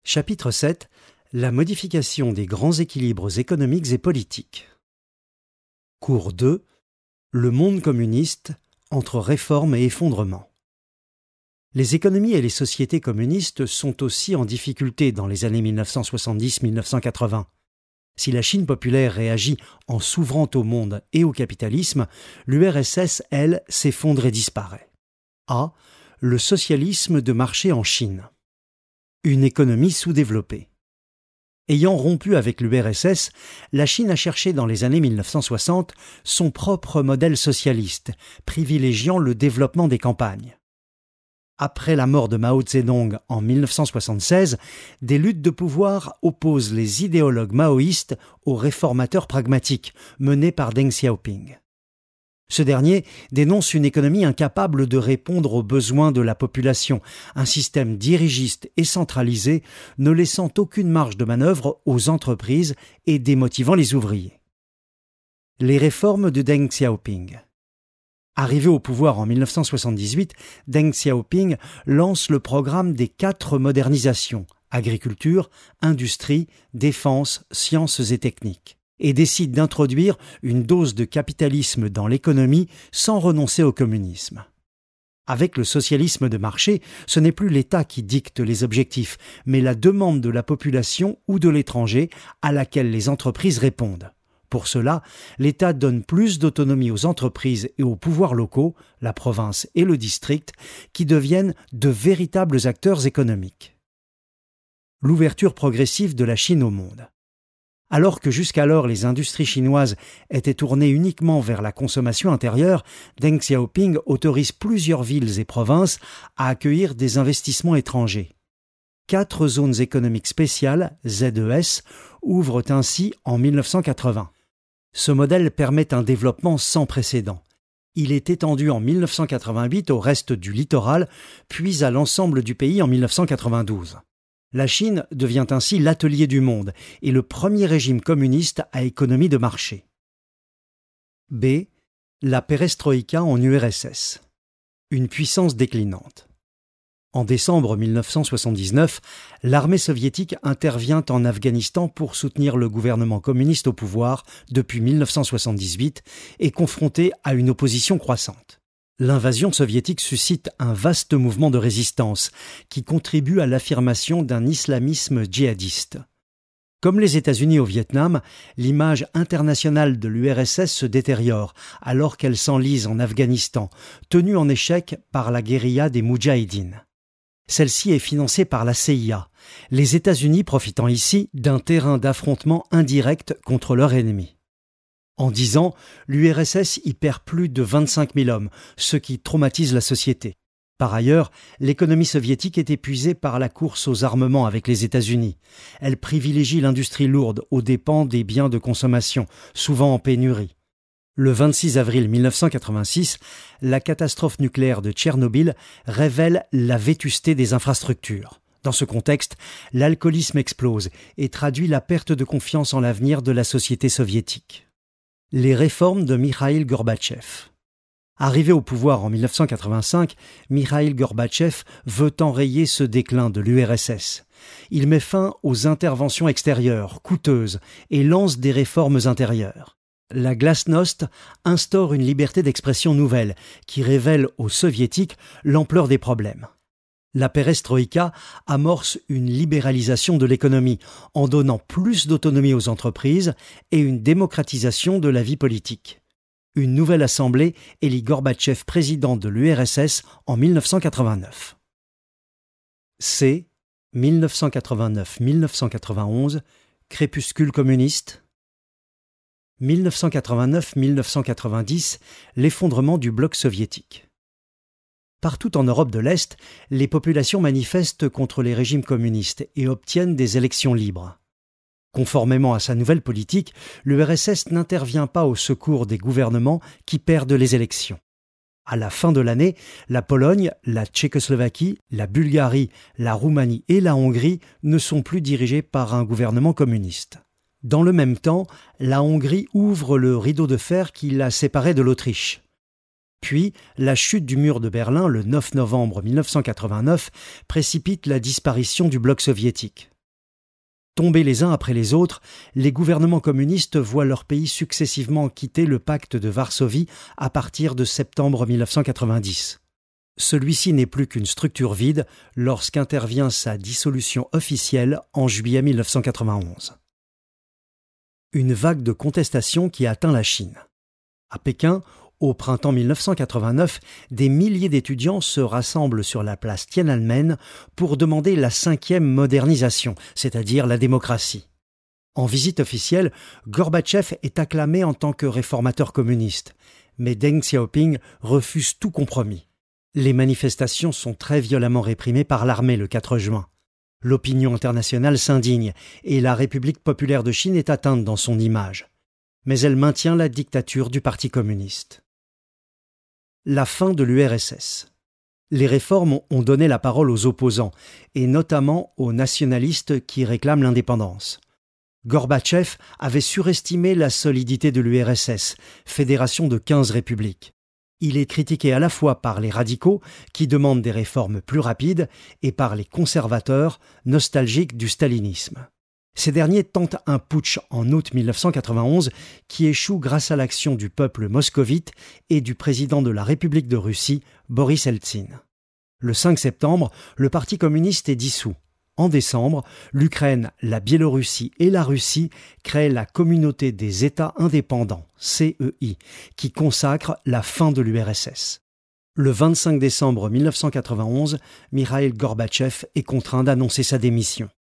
Chapitre 7. La modification des grands équilibres économiques et politiques. Cours 2. Le monde communiste, entre réforme et effondrement. Les économies et les sociétés communistes sont aussi en difficulté dans les années 1970-1980. Si la Chine populaire réagit en s'ouvrant au monde et au capitalisme, l'URSS, elle, s'effondre et disparaît. A. Le socialisme de marché en Chine. Une économie sous-développée. Ayant rompu avec l'URSS, la Chine a cherché dans les années 1960 son propre modèle socialiste, privilégiant le développement des campagnes. Après la mort de Mao Zedong en 1976, des luttes de pouvoir opposent les idéologues maoïstes aux réformateurs pragmatiques, menés par Deng Xiaoping. Ce dernier dénonce une économie incapable de répondre aux besoins de la population, un système dirigiste et centralisé ne laissant aucune marge de manœuvre aux entreprises et démotivant les ouvriers. Les réformes de Deng Xiaoping. Arrivé au pouvoir en 1978, Deng Xiaoping lance le programme des 4 modernisations, agriculture, industrie, défense, sciences et techniques, et décide d'introduire une dose de capitalisme dans l'économie sans renoncer au communisme. Avec le socialisme de marché, ce n'est plus l'État qui dicte les objectifs, mais la demande de la population ou de l'étranger à laquelle les entreprises répondent. Pour cela, l'État donne plus d'autonomie aux entreprises et aux pouvoirs locaux, la province et le district, qui deviennent de véritables acteurs économiques. L'ouverture progressive de la Chine au monde. Alors que jusqu'alors les industries chinoises étaient tournées uniquement vers la consommation intérieure, Deng Xiaoping autorise plusieurs villes et provinces à accueillir des investissements étrangers. 4 zones économiques spéciales, ZES, ouvrent ainsi en 1980. Ce modèle permet un développement sans précédent. Il est étendu en 1988 au reste du littoral, puis à l'ensemble du pays en 1992. La Chine devient ainsi l'atelier du monde et le premier régime communiste à économie de marché. B. La perestroïka en URSS. Une puissance déclinante. En décembre 1979, l'armée soviétique intervient en Afghanistan pour soutenir le gouvernement communiste au pouvoir depuis 1978 et confronté à une opposition croissante. L'invasion soviétique suscite un vaste mouvement de résistance qui contribue à l'affirmation d'un islamisme djihadiste. Comme les États-Unis au Vietnam, l'image internationale de l'URSS se détériore alors qu'elle s'enlise en Afghanistan, tenue en échec par la guérilla des Moudjahidines. Celle-ci est financée par la CIA, les États-Unis profitant ici d'un terrain d'affrontement indirect contre leur ennemi. En 10 ans, l'URSS y perd plus de 25 000 hommes, ce qui traumatise la société. Par ailleurs, l'économie soviétique est épuisée par la course aux armements avec les États-Unis. Elle privilégie l'industrie lourde aux dépens des biens de consommation, souvent en pénurie. Le 26 avril 1986, la catastrophe nucléaire de Tchernobyl révèle la vétusté des infrastructures. Dans ce contexte, l'alcoolisme explose et traduit la perte de confiance en l'avenir de la société soviétique. Les réformes de Mikhaïl Gorbatchev. Arrivé au pouvoir en 1985, Mikhaïl Gorbatchev veut enrayer ce déclin de l'URSS. Il met fin aux interventions extérieures, coûteuses, et lance des réformes intérieures. La glasnost instaure une liberté d'expression nouvelle qui révèle aux soviétiques l'ampleur des problèmes. La perestroïka amorce une libéralisation de l'économie en donnant plus d'autonomie aux entreprises et une démocratisation de la vie politique. Une nouvelle assemblée élit Gorbatchev président de l'URSS en 1989. C. 1989-1991, crépuscule communiste. 1989-1990, l'effondrement du bloc soviétique. Partout en Europe de l'Est, les populations manifestent contre les régimes communistes et obtiennent des élections libres. Conformément à sa nouvelle politique, l'URSS n'intervient pas au secours des gouvernements qui perdent les élections. À la fin de l'année, la Pologne, la Tchécoslovaquie, la Bulgarie, la Roumanie et la Hongrie ne sont plus dirigées par un gouvernement communiste. Dans le même temps, la Hongrie ouvre le rideau de fer qui la séparait de l'Autriche. Puis, la chute du mur de Berlin le 9 novembre 1989 précipite la disparition du bloc soviétique. Tombés les uns après les autres, les gouvernements communistes voient leur pays successivement quitter le pacte de Varsovie à partir de septembre 1990. Celui-ci n'est plus qu'une structure vide lorsqu'intervient sa dissolution officielle en juillet 1991. Une vague de contestation qui atteint la Chine. À Pékin, au printemps 1989, des milliers d'étudiants se rassemblent sur la place Tiananmen pour demander la 5e modernisation, c'est-à-dire la démocratie. En visite officielle, Gorbatchev est acclamé en tant que réformateur communiste, mais Deng Xiaoping refuse tout compromis. Les manifestations sont très violemment réprimées par l'armée le 4 juin. L'opinion internationale s'indigne et la République populaire de Chine est atteinte dans son image. Mais elle maintient la dictature du Parti communiste. La fin de l'URSS. Les réformes ont donné la parole aux opposants, et notamment aux nationalistes qui réclament l'indépendance. Gorbatchev avait surestimé la solidité de l'URSS, fédération de 15 républiques. Il est critiqué à la fois par les radicaux, qui demandent des réformes plus rapides, et par les conservateurs, nostalgiques du stalinisme. Ces derniers tentent un putsch en août 1991 qui échoue grâce à l'action du peuple moscovite et du président de la République de Russie, Boris Eltsine. Le 5 septembre, le Parti communiste est dissous. En décembre, l'Ukraine, la Biélorussie et la Russie créent la Communauté des États indépendants, CEI, qui consacre la fin de l'URSS. Le 25 décembre 1991, Mikhaïl Gorbatchev est contraint d'annoncer sa démission.